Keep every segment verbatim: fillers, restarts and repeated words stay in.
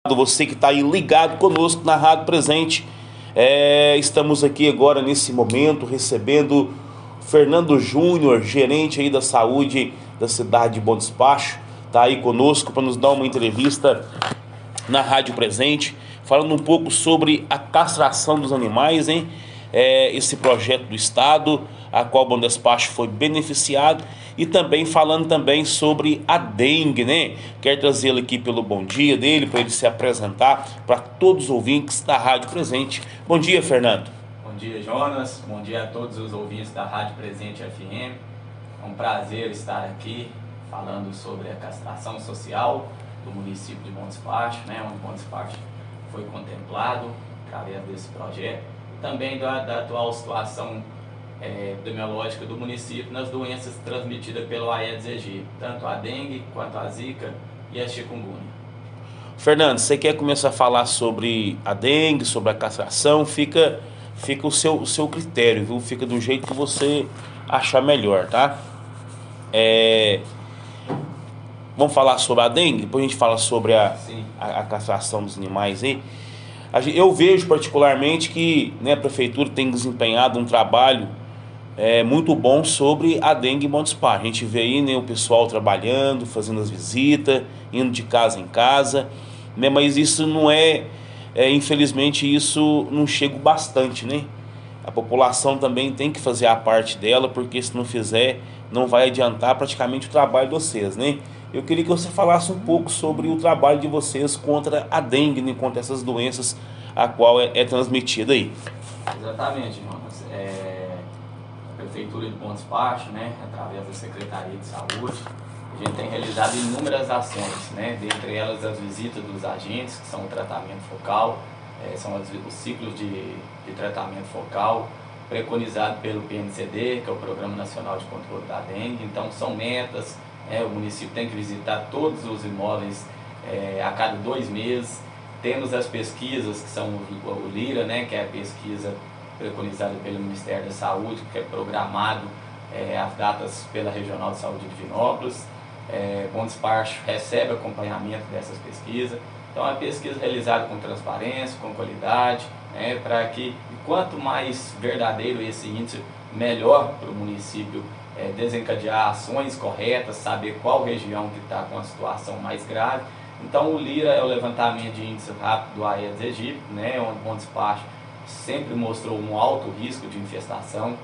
Você que está aí ligado conosco na Rádio Presente. É, estamos aqui agora nesse momento recebendo Fernando Júnior, gerente aí da saúde da cidade de Bom Despacho. Está aí conosco para nos dar uma entrevista na Rádio Presente, falando um pouco sobre a castração dos animais, hein? É, esse projeto do Estado, a qual Bom Despacho foi beneficiado, e também falando também sobre a dengue, né? Quero trazê-lo aqui pelo bom dia dele, para ele se apresentar para todos os ouvintes da Rádio Presente. Bom dia, Fernando. Bom dia, Jonas. Bom dia a todos os ouvintes da Rádio Presente F M. É um prazer estar aqui falando sobre a castração social do município de Bom Despacho, né? Onde Bom Despacho foi contemplado através desse projeto. Também da, da atual situação é, epidemiológica do município nas doenças transmitidas pelo Aedes aegypti, tanto a dengue quanto a zika e a chikungunya. Fernando, você quer começar a falar sobre a dengue, sobre a castração? Fica, fica o, seu, o seu critério, viu? Fica do jeito que você achar melhor, tá? É... Vamos falar sobre a dengue, depois a gente fala sobre a, a, a castração dos animais aí. Eu vejo particularmente que, né, a prefeitura tem desempenhado um trabalho é, muito bom sobre a dengue em Bom Despacho. A gente vê aí, né, o pessoal trabalhando, fazendo as visitas, indo de casa em casa, né, mas isso não é, é, infelizmente isso não chega bastante, né? A população também tem que fazer a parte dela, porque se não fizer, não vai adiantar praticamente o trabalho de vocês, né? Eu queria que você falasse um pouco sobre o trabalho de vocês contra a dengue, né, contra essas doenças a qual é, é transmitida aí. Exatamente, Jonas. É, a Prefeitura de Bom Despacho, né, através da Secretaria de Saúde, a gente tem realizado inúmeras ações, né, dentre elas as visitas dos agentes, que são o tratamento focal, é, são os, os ciclos de, de tratamento focal, preconizado pelo P N C D, que é o Programa Nacional de Controle da Dengue. Então são metas. É, o município tem que visitar todos os imóveis é, a cada dois meses. Temos as pesquisas, que são o, o LIRA, né, que é a pesquisa preconizada pelo Ministério da Saúde, que é programado é, as datas pela Regional de Saúde de Divinópolis. É, Bom Despacho recebe acompanhamento dessas pesquisas. Então é uma pesquisa realizada com transparência, com qualidade, né, para que quanto mais verdadeiro esse índice, melhor para o município É, desencadear ações corretas, saber qual região que está com a situação mais grave. Então o LIRA é o levantamento de índice rápido do Aedes aegypti, né, onde Bom Despacho sempre mostrou um alto risco de infestação,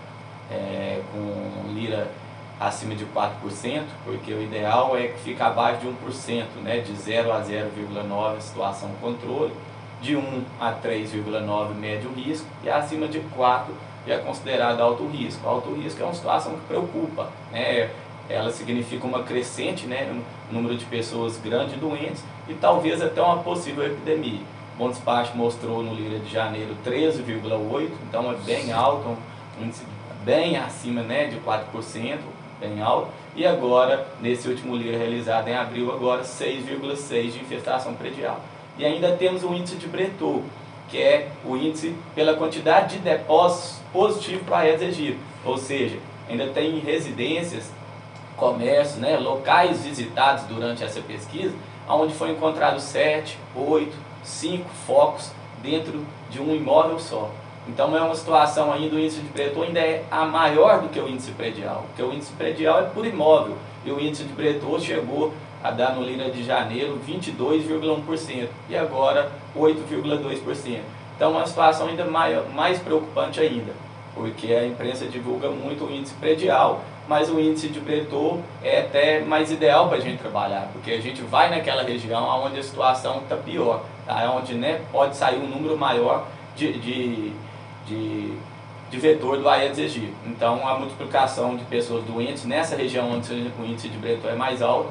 é, com LIRA acima de quatro por cento, porque o ideal é que fique abaixo de um por cento, né, de zero a zero vírgula nove situação controle, de um a três vírgula nove médio risco e acima de quatro já é considerado alto risco. Alto risco é uma situação que preocupa, né? Ela significa uma crescente, né, no número de pessoas grandes doentes e talvez até uma possível epidemia. Bom Despacho mostrou no LIRA de janeiro treze vírgula oito, então é bem alto, um índice bem acima, né, de quatro por cento, bem alto. E agora, nesse último LIRA realizado em abril, agora seis vírgula seis de infestação predial. E ainda temos o índice de Bretot, que é o índice pela quantidade de depósitos positivos para Aedes aegypti, ou seja, ainda tem residências, comércios, né, locais visitados durante essa pesquisa, onde foi encontrado sete, oito, cinco focos dentro de um imóvel só. Então é uma situação ainda, o índice de Bretot ainda é a maior do que o índice predial, porque o índice predial é por imóvel, e o índice de Bretot chegou a dar no LIRA de janeiro vinte e dois vírgula um por cento e agora oito vírgula dois por cento. Então é uma situação ainda maior, mais preocupante ainda, porque a imprensa divulga muito o índice predial, mas o índice de Bretot é até mais ideal para a gente trabalhar, porque a gente vai naquela região onde a situação está pior, tá? Onde, né, pode sair um número maior de, de, de, de vetor do Aedes aegypti. Então a multiplicação de pessoas doentes nessa região onde o índice de Bretot é mais alto,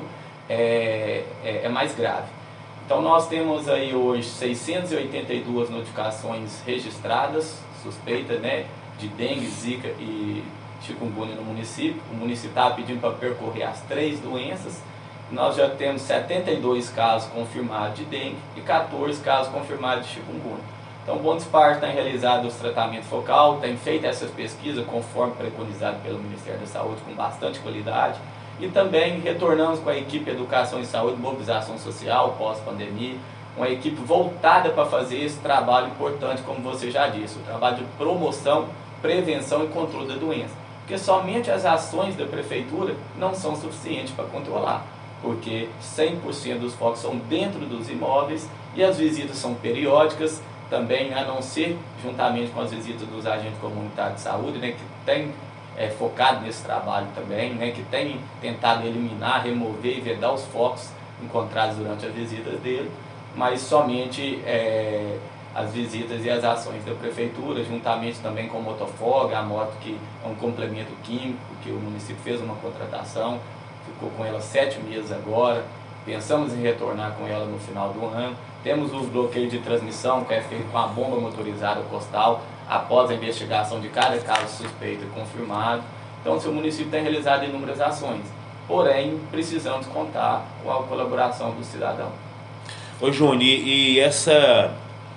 É, é, é mais grave. Então nós temos aí hoje seiscentas e oitenta e duas notificações registradas, suspeitas, né, de dengue, zika e chikungunya no município. O município está pedindo para percorrer as três doenças. Nós já temos setenta e dois casos confirmados de dengue e quatorze casos confirmados de chikungunya. Então o Bom Despacho tem realizado os tratamentos focal, tem feito essas pesquisas conforme preconizado pelo Ministério da Saúde com bastante qualidade. E também retornamos com a equipe Educação e Saúde, Mobilização Social, pós-pandemia, uma equipe voltada para fazer esse trabalho importante, como você já disse, o trabalho de promoção, prevenção e controle da doença. Porque somente as ações da prefeitura não são suficientes para controlar, porque cem por cento dos focos são dentro dos imóveis e as visitas são periódicas, também a não ser juntamente com as visitas dos agentes comunitários de saúde, né, que tem é, focado nesse trabalho também, né, que tem tentado eliminar, remover e vedar os focos encontrados durante as visitas dele, mas somente é, as visitas e as ações da prefeitura, juntamente também com o Motofoga, a moto que é um complemento químico, que o município fez uma contratação, ficou com ela sete meses agora, pensamos em retornar com ela no final do ano. Temos os bloqueios de transmissão, que é feito com a bomba motorizada postal, após a investigação de cada caso suspeito e confirmado. Então, o município tem realizado inúmeras ações, porém, precisamos contar com a colaboração do cidadão. Ô, Júnior, e, e essa,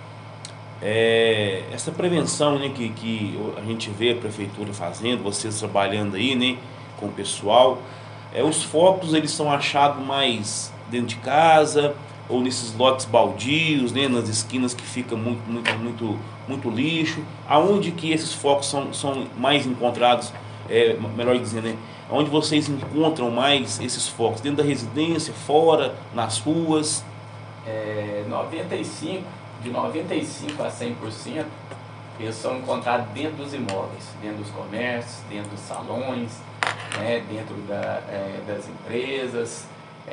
é, essa prevenção, né, que, que a gente vê a prefeitura fazendo, vocês trabalhando aí, né, com o pessoal, é, os focos, eles são achados mais dentro de casa, ou nesses lotes baldios, né, nas esquinas que fica muito, muito, muito, muito lixo. Aonde que esses focos são, são mais encontrados, é, melhor dizendo, né, onde vocês encontram mais esses focos? Dentro da residência, fora, nas ruas? É, noventa e cinco, de noventa e cinco a cem por cento, eles são encontrados dentro dos imóveis, dentro dos comércios, dentro dos salões, né, dentro da, é, das empresas,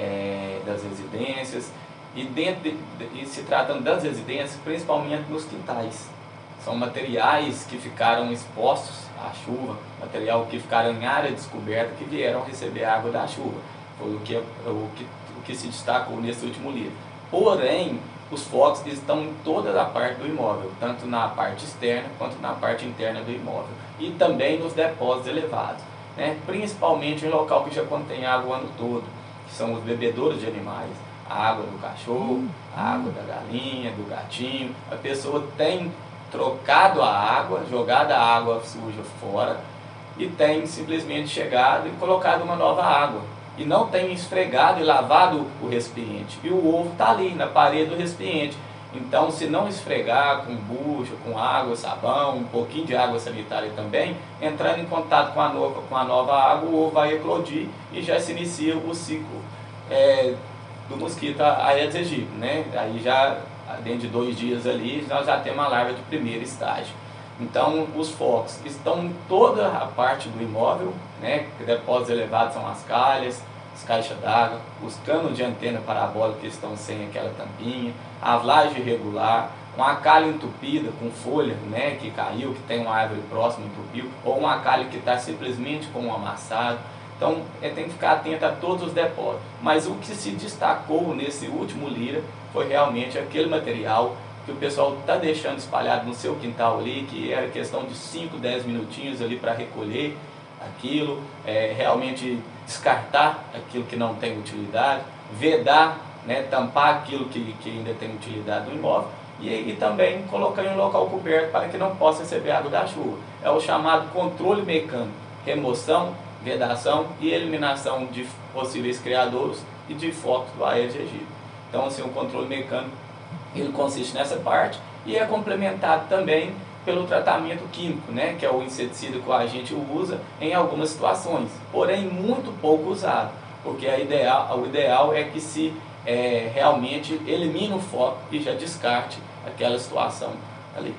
é, das residências. E, dentro de, de, e se tratando das residências, principalmente nos quintais. São materiais que ficaram expostos à chuva, material que ficaram em área descoberta, que vieram receber água da chuva. Foi o que, o que, o que se destacou nesse último livro. Porém, os focos estão em toda a parte do imóvel, tanto na parte externa quanto na parte interna do imóvel. E também nos depósitos elevados, né? Principalmente em local que já contém água o ano todo, que são os bebedouros de animais. A água do cachorro, a água da galinha, do gatinho. A pessoa tem trocado a água, jogado a água suja fora e tem simplesmente chegado e colocado uma nova água. E não tem esfregado e lavado o recipiente. E o ovo está ali na parede do recipiente. Então, se não esfregar com bucha, com água, sabão, um pouquinho de água sanitária também, entrando em contato com a nova, com a nova água, o ovo vai eclodir e já se inicia o ciclo é, do mosquito Aedes aegypti, né? Aí já, dentro de dois dias ali, nós já temos uma larva de primeiro estágio. Então, os focos estão em toda a parte do imóvel, né? Depósitos elevados são as calhas, as caixas d'água, os canos de antena parabólica que estão sem aquela tampinha, a laje irregular, uma calha entupida com folha, né, que caiu, que tem uma árvore próxima, entupiu, ou uma calha que está simplesmente com um amassado. Então, é, tem que ficar atento a todos os depósitos. Mas o que se destacou nesse último Lira foi realmente aquele material que o pessoal está deixando espalhado no seu quintal ali, que era questão de cinco, dez minutinhos ali para recolher aquilo, é, realmente descartar aquilo que não tem utilidade, vedar, né, tampar aquilo que, que ainda tem utilidade no imóvel e, e também colocar em um local coberto para que não possa receber água da chuva. É o chamado controle mecânico, remoção, vedação e eliminação de possíveis criadouros e de focos do Aedes aegypti. Então, assim, o controle mecânico ele consiste nessa parte e é complementado também pelo tratamento químico, né, que é o inseticida que a gente usa em algumas situações, porém muito pouco usado, porque a ideal, o ideal é que se é, realmente elimine o foco e já descarte aquela situação ali.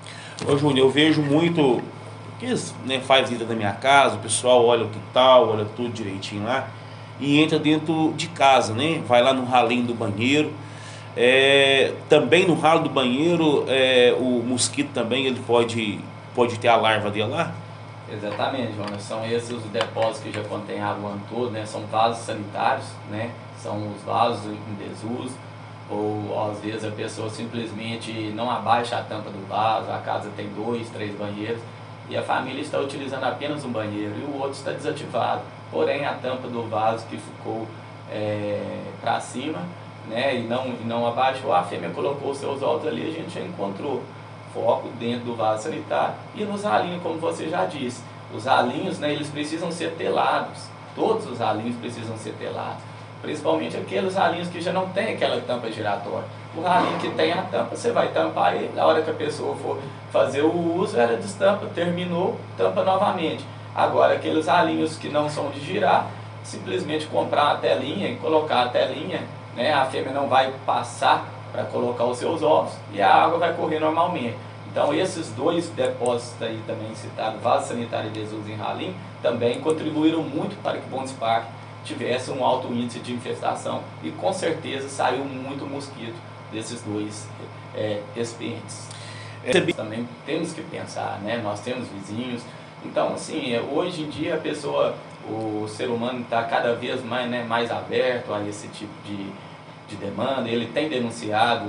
Ô Júnior, eu vejo muito que né, faz visita da minha casa, o pessoal olha o quintal, olha tudo direitinho lá e entra dentro de casa, né? Vai lá no ralinho do banheiro. É, também no ralo do banheiro, é, o mosquito também ele pode, pode ter a larva dele lá? Exatamente, Jonas. São esses os depósitos que já contêm água o ano todo, né? São vasos sanitários, né? São os vasos em desuso, ou às vezes a pessoa simplesmente não abaixa a tampa do vaso, a casa tem dois, três banheiros e a família está utilizando apenas um banheiro e o outro está desativado, porém a tampa do vaso que ficou é, para cima, né, e não, e não abaixou, a fêmea colocou os seus ovos ali, a gente já encontrou foco dentro do vaso sanitário. E nos ralinhos, como você já disse, os ralinhos, né, eles precisam ser telados, todos os ralinhos precisam ser telados, principalmente aqueles ralinhos que já não tem aquela tampa giratória. O ralinho que tem a tampa, você vai tampar ele, na hora que a pessoa for fazer o uso, ela destampa, terminou, tampa novamente. Agora, aqueles ralinhos que não são de girar, simplesmente comprar a telinha e colocar a telinha, né, a fêmea não vai passar para colocar os seus ovos e a água vai correr normalmente. Então esses dois depósitos aí também citados, vaso sanitário e desuso em ralinho, também contribuíram muito para que Bom Park tivesse um alto índice de infestação e com certeza saiu muito mosquito desses dois é, recipientes. É, também temos que pensar, né? Nós temos vizinhos, então assim, hoje em dia a pessoa, o ser humano está cada vez mais, né, mais aberto a esse tipo de, de demanda, ele tem denunciado o,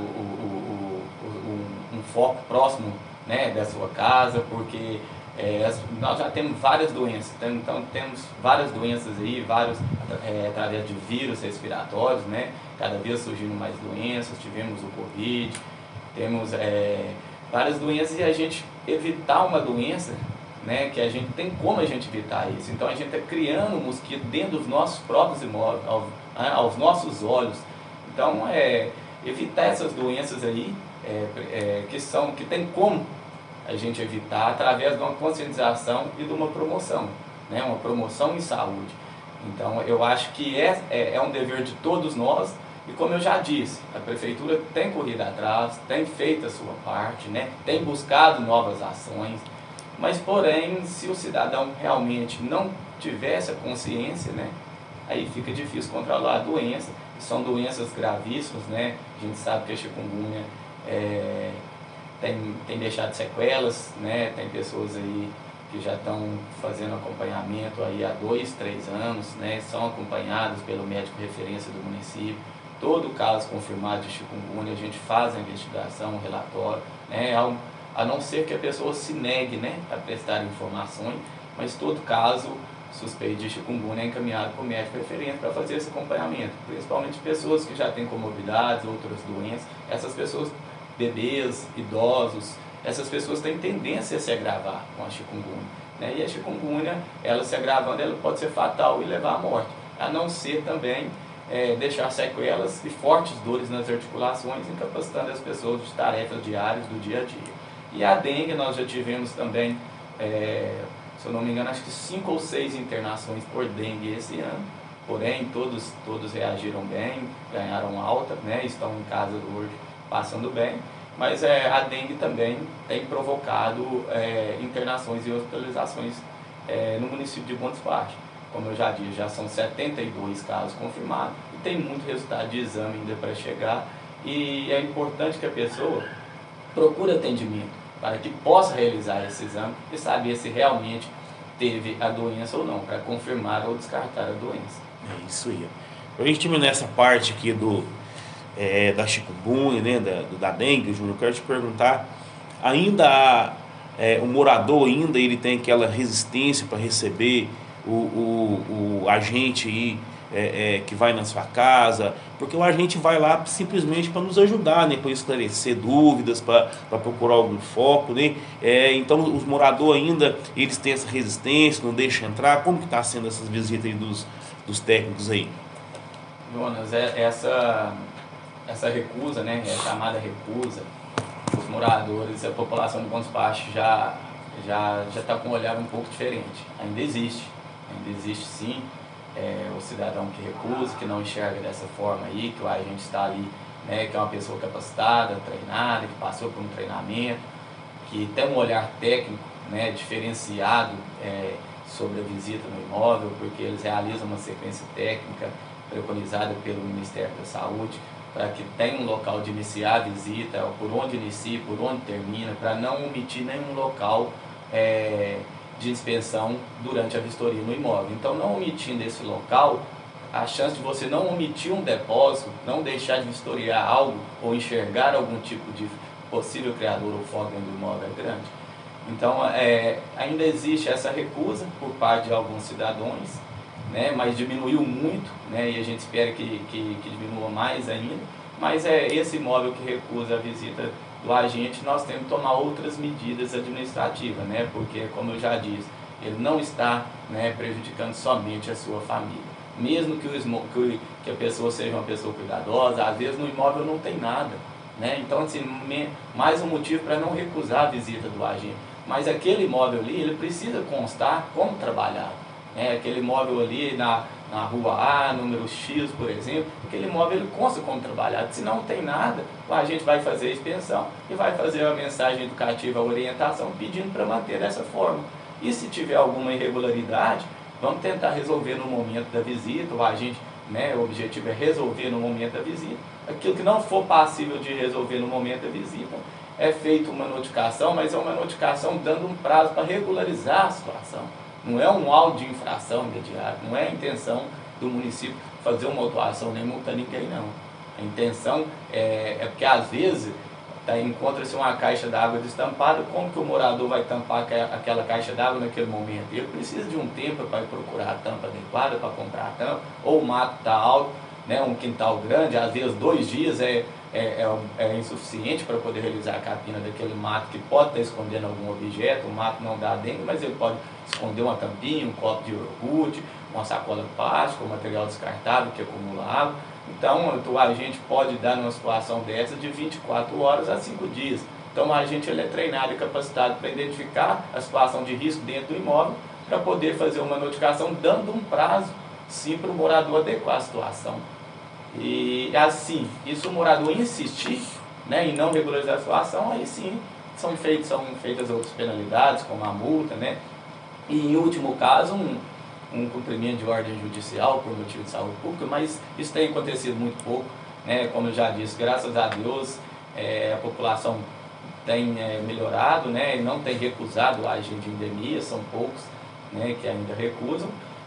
o, o, o, um foco próximo, né, da sua casa, porque é, nós já temos várias doenças, então temos várias doenças aí, vários, é, através de vírus respiratórios, né, cada vez surgindo mais doenças, tivemos o Covid, temos é, várias doenças e a gente evitar uma doença, né, que a gente tem como a gente evitar isso. Então a gente está criando um mosquito dentro dos nossos próprios imóveis, aos, aos nossos olhos. Então é evitar essas doenças aí é, é, que são que tem como a gente evitar através de uma conscientização e de uma promoção, né, uma promoção em saúde. Então eu acho que é, é, é um dever de todos nós. E como eu já disse, a prefeitura tem corrido atrás, tem feito a sua parte, né, tem buscado novas ações. Mas, porém, se o cidadão realmente não tiver essa consciência, né, aí fica difícil controlar a doença. São doenças gravíssimas, né? A gente sabe que a chikungunya é, tem, tem deixado sequelas, né? Tem pessoas aí que já estão fazendo acompanhamento aí há dois, três anos, né? São acompanhados pelo médico referência do município. Todo caso confirmado de chikungunya, a gente faz a investigação, um relatório, né? A não ser que a pessoa se negue, né, a prestar informações, mas todo caso suspeito de chikungunya é encaminhado para o médico referente para fazer esse acompanhamento, principalmente pessoas que já têm comorbidades, outras doenças. Essas pessoas, bebês, idosos, essas pessoas têm tendência a se agravar com a chikungunya, né? E a chikungunya, ela se agravando, ela pode ser fatal e levar à morte, a não ser também é, deixar sequelas e fortes dores nas articulações, incapacitando as pessoas de tarefas diárias do dia a dia. E a dengue, nós já tivemos também, é, se eu não me engano, acho que cinco ou seis internações por dengue esse ano. Porém, todos, todos reagiram bem, ganharam alta, né, estão em casa hoje passando bem. Mas é, a dengue também tem provocado é, internações e hospitalizações é, no município de Bom Park. Como eu já disse, já são setenta e dois casos confirmados e tem muito resultado de exame ainda para chegar. E é importante que a pessoa procure atendimento para que possa realizar esse exame e saber se realmente teve a doença ou não, para confirmar ou descartar a doença. É isso aí. Para a gente terminar essa parte aqui do, é, da chikungunya, né, da, da dengue, Júnior, eu quero te perguntar, ainda há, é, o morador ainda ele tem aquela resistência para receber o, o, o agente aí, É, é, que vai na sua casa, porque o agente vai lá simplesmente para nos ajudar, né, para esclarecer dúvidas, para procurar algum foco, né? É, então os moradores ainda eles têm essa resistência, não deixam entrar. Como que está sendo essas visitas aí dos, dos técnicos aí? Jonas, é, essa, essa recusa, né, é chamada recusa, os moradores, a população de Bom Park já já já está com um olhar um pouco diferente. Ainda existe, ainda existe sim. É, o cidadão que recusa, que não enxerga dessa forma aí, que o agente está ali, né, que é uma pessoa capacitada, treinada, que passou por um treinamento, que tem um olhar técnico, né, diferenciado é, sobre a visita no imóvel, porque eles realizam uma sequência técnica preconizada pelo Ministério da Saúde, para que tenha um local de iniciar a visita, por onde inicia, por onde termina, para não omitir nenhum local é, de inspeção durante a vistoria no imóvel. Então, não omitindo esse local, a chance de você não omitir um depósito, não deixar de vistoriar algo ou enxergar algum tipo de possível criador ou foco dentro do imóvel é grande. Então, é, ainda existe essa recusa por parte de alguns cidadãos, né, mas diminuiu muito, né, e a gente espera que, que, que diminua mais ainda. Mas é esse imóvel que recusa a visita do agente, nós temos que tomar outras medidas administrativas, né? Porque, como eu já disse, ele não está, né, prejudicando somente a sua família. Mesmo que, o, que, que a pessoa seja uma pessoa cuidadosa, às vezes no imóvel não tem nada, né? Então, assim, me, mais um motivo para não recusar a visita do agente. Mas aquele imóvel ali, ele precisa constar como trabalhado, né? Aquele imóvel ali na, na rua A, número X, por exemplo, aquele imóvel ele consta como trabalhado. Se não tem nada, o agente vai fazer a expensão e vai fazer a mensagem educativa, a orientação, pedindo para manter dessa forma. E se tiver alguma irregularidade, vamos tentar resolver no momento da visita. O agente, né, o objetivo é resolver no momento da visita. Aquilo que não for passível de resolver no momento da visita, é feita uma notificação, mas é uma notificação dando um prazo para regularizar a situação. Não é um auto de infração imediato, não é a intenção do município fazer uma autuação nem multar ninguém, não. A intenção é, é porque às vezes tá, encontra-se uma caixa d'água destampada, como que o morador vai tampar aquela caixa d'água naquele momento? Ele precisa de um tempo para procurar a tampa adequada, para comprar a tampa, ou o mato está alto, né, um quintal grande, às vezes dois dias é, é, é, é insuficiente para poder realizar a capina daquele mato que pode estar escondendo algum objeto. O mato não dá dengue, mas ele pode esconder uma tampinha, um copo de iogurte, uma sacola de plástico, um material descartável que acumula água. Então, o agente pode dar numa situação dessa de vinte e quatro horas a cinco dias. Então, o agente ele é treinado e capacitado para identificar a situação de risco dentro do imóvel, para poder fazer uma notificação, dando um prazo, sim, para o morador adequar a situação. E assim, e se o morador insistir, né, em não regularizar a situação, aí sim são feitas, são feitas outras penalidades, como a multa, né? E em último caso, um, um cumprimento de ordem judicial por motivo de saúde pública, mas isso tem acontecido muito pouco, né? Como eu já disse, graças a Deus, é, a população tem é, melhorado, né? E não tem recusado o agente de endemia, são poucos, né, que ainda recusam,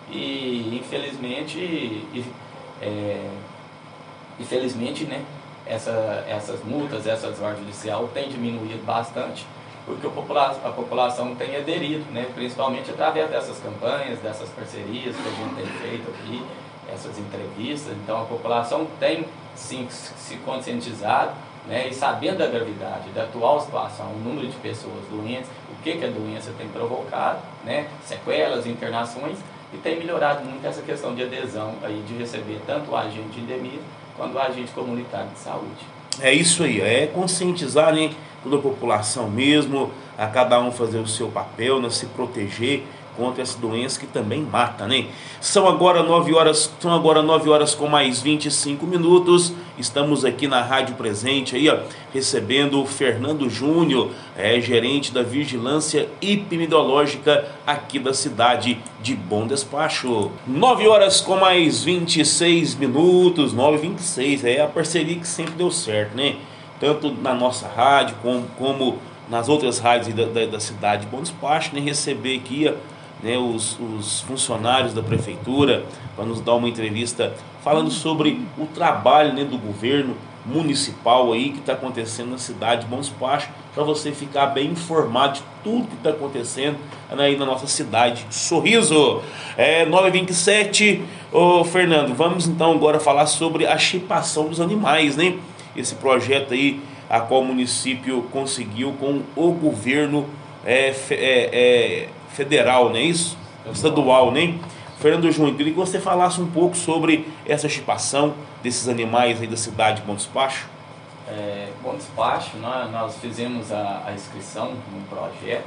e infelizmente, e, é, infelizmente, né, essa, essas multas, essas ordens judiciais têm diminuído bastante, porque a população, a população tem aderido, né, principalmente através dessas campanhas, dessas parcerias que a gente tem feito aqui, essas entrevistas. Então a população tem sim se conscientizado, né, e sabendo da gravidade, da atual situação, o número de pessoas doentes, o que, que a doença tem provocado, né, sequelas, internações, e tem melhorado muito essa questão de adesão aí, de receber tanto o agente de endemia quanto o agente comunitário de saúde. É isso aí, é conscientizar, né, toda a população mesmo, a cada um fazer o seu papel, né, se proteger contra essa doença que também mata, né? São agora nove horas, são agora nove horas com mais vinte e cinco minutos. Estamos aqui na Rádio Presente aí, ó, recebendo o Fernando Júnior, é, gerente da Vigilância Epidemiológica aqui da cidade de Bom Despacho. nove horas com mais vinte e seis minutos, nove e vinte e seis, é a parceria que sempre deu certo, né? Tanto na nossa rádio como, como nas outras rádios da, da, da cidade de Bom Despacho, né? Receber aqui, ó, né, os, os funcionários da prefeitura para nos dar uma entrevista falando sobre o trabalho, né, do governo municipal aí que está acontecendo na cidade de Bom Despacho, para você ficar bem informado de tudo que está acontecendo aí na nossa cidade. Sorriso! É nove e vinte e sete. Ô Fernando, vamos então agora falar sobre a chipação dos animais, né? Esse projeto aí a qual o município conseguiu com o governo é, é, é, federal, não é isso? Estadual, né? Fernando Júnior, queria que você falasse um pouco sobre essa chipação desses animais aí da cidade de Bom Despacho. É, Bom Despacho, nós, nós fizemos a, a inscrição num projeto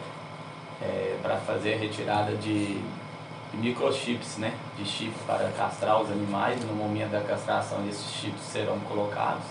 é, para fazer a retirada de, de microchips, né? De chip para castrar os animais. No momento da castração, esses chips serão colocados.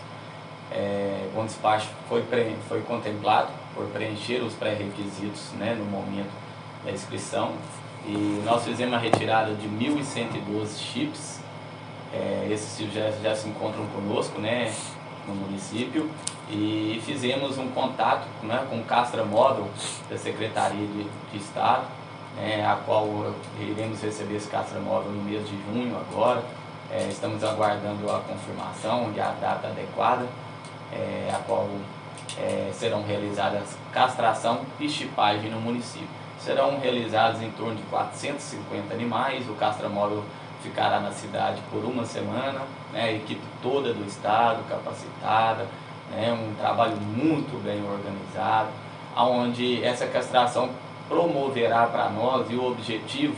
É, Bom Despacho foi, pre, foi contemplado por preencher os pré-requisitos, né, no momento da inscrição, e nós fizemos a retirada de mil cento e doze chips. É, esses já, já se encontram conosco, né, no município, e fizemos um contato, né, com o Castra Móvel da Secretaria de, de Estado, né, a qual iremos receber esse Castra Móvel no mês de junho agora. É, estamos aguardando a confirmação e a data adequada, é, a qual é, serão realizadas castração e chipagem no município. Serão realizados em torno de quatrocentos e cinquenta animais. O castramóvel ficará na cidade por uma semana, né, a equipe toda do estado capacitada, né, um trabalho muito bem organizado, onde essa castração promoverá para nós, e o objetivo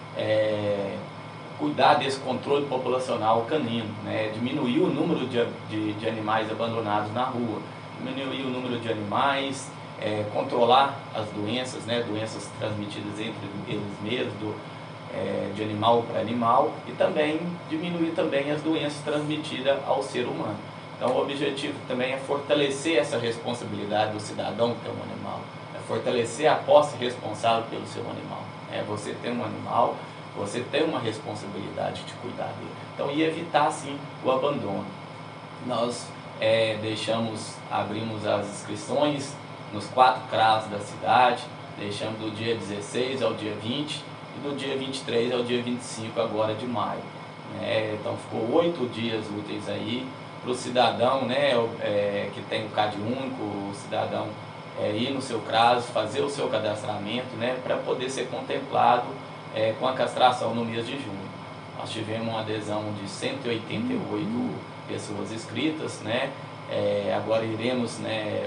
é cuidar desse controle populacional canino, né, diminuir o número de, de, de animais abandonados na rua. diminuir o número de animais, é, controlar as doenças, né, doenças transmitidas entre eles mesmos, do, é, de animal para animal, e também diminuir também as doenças transmitidas ao ser humano. Então o objetivo também é fortalecer essa responsabilidade do cidadão que tem um animal, é fortalecer a posse responsável pelo seu animal. É, você tem um animal, você tem uma responsabilidade de cuidar dele. Então, e evitar sim o abandono. Nós é, deixamos, abrimos as inscrições nos quatro C R A S da cidade, deixamos do dia dezesseis ao dia vinte e do dia vinte e três ao dia vinte e cinco agora de maio. É, então ficou oito dias úteis aí para o cidadão, né, é, que tem o C A D único, o cidadão é, ir no seu C R A S, fazer o seu cadastramento, né, para poder ser contemplado é, com a castração no mês de junho. Nós tivemos uma adesão de cento e oitenta e oito pessoas inscritas, né, é, agora iremos, né,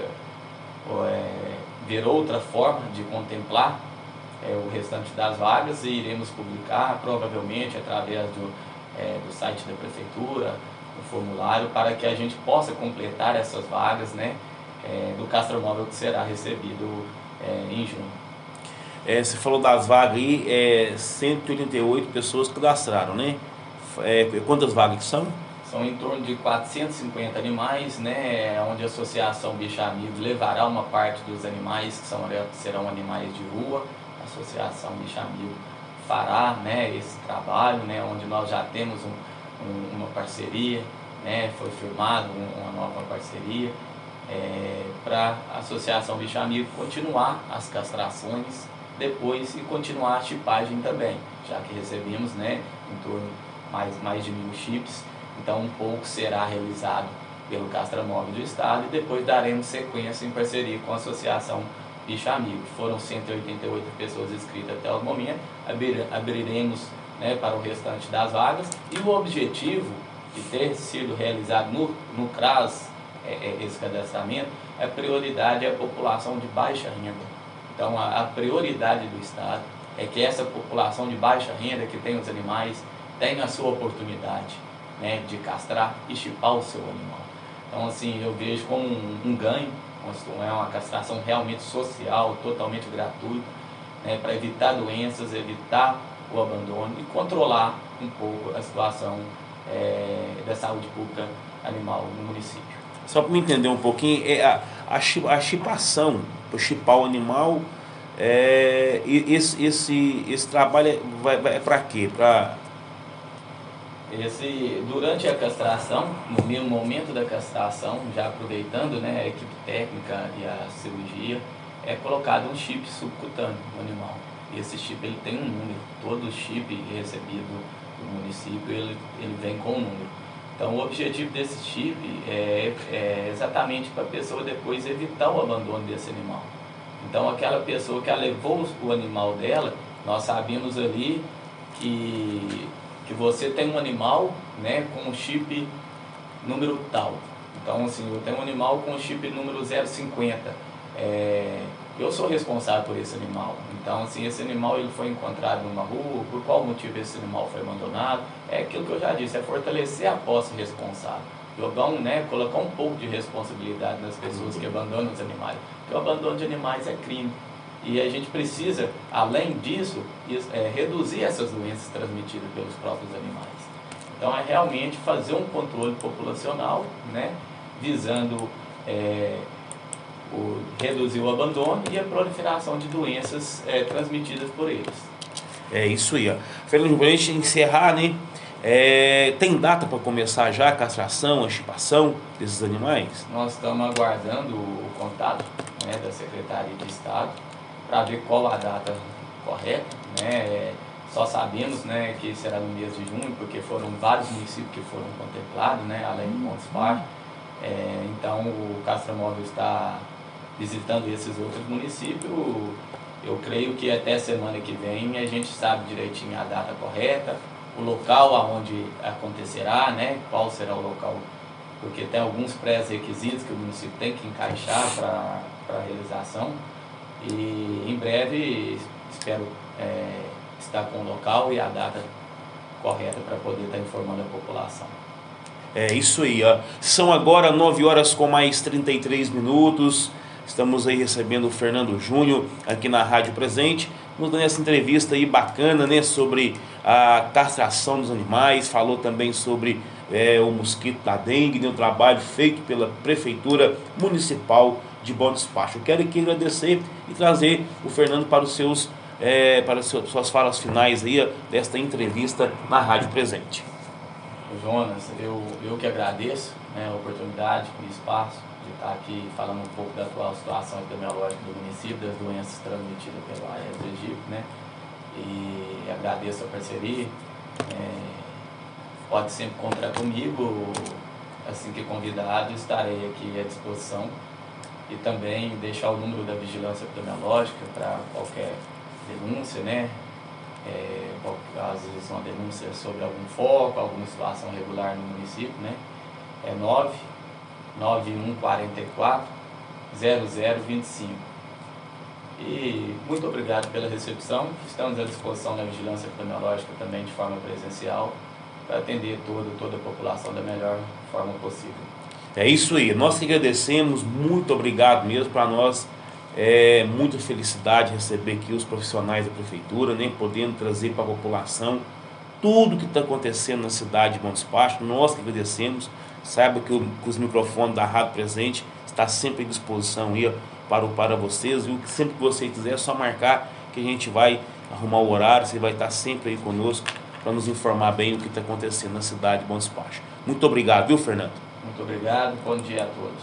é, ver outra forma de contemplar é, o restante das vagas e iremos publicar, provavelmente através do, é, do site da prefeitura, o formulário, para que a gente possa completar essas vagas, né, é, do castromóvel que será recebido é, em junho. É, você falou das vagas aí, é, cento e oitenta e oito pessoas cadastraram, né? É, quantas vagas são? São em torno de quatrocentos e cinquenta animais, né, onde a Associação Bicho Amigo levará uma parte dos animais que são, serão animais de rua. A Associação Bicho Amigo fará, né, esse trabalho, né, onde nós já temos um, um, uma parceria, né, foi firmado um, uma nova parceria é, para a Associação Bicho Amigo continuar as castrações depois e continuar a chipagem também, já que recebemos, né, em torno mais, mais de mil chips. Então um pouco será realizado pelo Castramóvel do Estado e depois daremos sequência em parceria com a Associação Bicho Amigo. Foram cento e oitenta e oito pessoas inscritas até o momento, abrir, abriremos, né, para o restante das vagas, e o objetivo de ter sido realizado no, no C R A S, é, é, esse cadastramento, é prioridade à população de baixa renda. Então a, a prioridade do Estado é que essa população de baixa renda que tem os animais tenha a sua oportunidade, né, de castrar e chipar o seu animal. Então assim, eu vejo como um, um ganho, é uma castração realmente social, totalmente gratuita, né, para evitar doenças, evitar o abandono e controlar um pouco a situação é, da saúde pública animal no município. Só para me entender um pouquinho, é a, a, a chipação, para chipar o animal, é, esse, esse, esse trabalho é, vai, vai, é para quê? Para Esse, durante a castração, no mesmo momento da castração, já aproveitando, né, a equipe técnica e a cirurgia, é colocado um chip subcutâneo no animal. E esse chip ele tem um número, todo chip recebido do município ele, ele vem com um número. Então o objetivo desse chip é, é exatamente para a pessoa depois evitar o abandono desse animal. Então aquela pessoa que levou o animal dela, nós sabemos ali que que você tem um animal, né, com o chip número tal. Então, assim, eu tenho um animal com o chip número zero cinquenta. É, eu sou responsável por esse animal. Então, assim, esse animal ele foi encontrado numa rua, por qual motivo esse animal foi abandonado? É aquilo que eu já disse, é fortalecer a posse responsável. Jogar um, né, colocar um pouco de responsabilidade nas pessoas que abandonam os animais. Porque o abandono de animais é crime. E a gente precisa, além disso, é, reduzir essas doenças transmitidas pelos próprios animais. Então é realmente fazer um controle populacional, né, visando é, o, reduzir o abandono e a proliferação de doenças é, transmitidas por eles. É isso aí, ó. Fernando, para a gente encerrar, né, é, tem data para começar já a castração, a chipação desses animais? Nós estamos aguardando o contato, né, da Secretaria de Estado para ver qual a data correta, né? Só sabemos, né, que será no mês de junho, porque foram vários municípios que foram contemplados, né, além do Montes Baixos. É, então o Castramóvel está visitando esses outros municípios. Eu creio que até semana que vem a gente sabe direitinho a data correta, o local aonde acontecerá, né, qual será o local, porque tem alguns pré-requisitos que o município tem que encaixar para a realização. E em breve espero é, estar com o local e a data correta para poder estar informando a população. É isso aí, ó. São agora nove horas com mais trinta e três minutos. Estamos aí recebendo o Fernando Júnior aqui na Rádio Presente, nos dando essa entrevista aí bacana, né, sobre a castração dos animais. Falou também sobre é, o mosquito da dengue, né, um trabalho feito pela Prefeitura Municipal de Bom Despacho. Eu quero aqui agradecer e trazer o Fernando para os seus, é, para as suas falas finais aí, ó, desta entrevista na Rádio Presente. Jonas, eu, eu que agradeço, né, a oportunidade, o espaço de estar aqui falando um pouco da atual situação epidemiológica do município, das doenças transmitidas pelo Aedes aegypti, né, e agradeço a parceria. É, pode sempre contar comigo, assim que convidado, estarei aqui à disposição, e também deixar o número da vigilância epidemiológica para qualquer denúncia, né? É, às vezes uma denúncia sobre algum foco, alguma situação regular no município, né? É nove nove um quatro quatro zero zero dois cinco. E muito obrigado pela recepção. Estamos à disposição na vigilância epidemiológica também de forma presencial para atender toda, toda a população da melhor forma possível. É isso aí, nós que agradecemos, muito obrigado mesmo. Para nós é muita felicidade receber aqui os profissionais da Prefeitura, né, podendo trazer para a população tudo que está acontecendo na cidade de Bom Despacho. Nós que agradecemos. Saiba que, o, que os microfones da Rádio Presente está sempre à disposição aí, ó, para, para vocês, viu? Sempre que você quiser é só marcar que a gente vai arrumar o horário. Você vai estar sempre aí conosco para nos informar bem o que está acontecendo na cidade de Bom Despacho. Muito obrigado, viu, Fernando? Muito obrigado, bom dia a todos.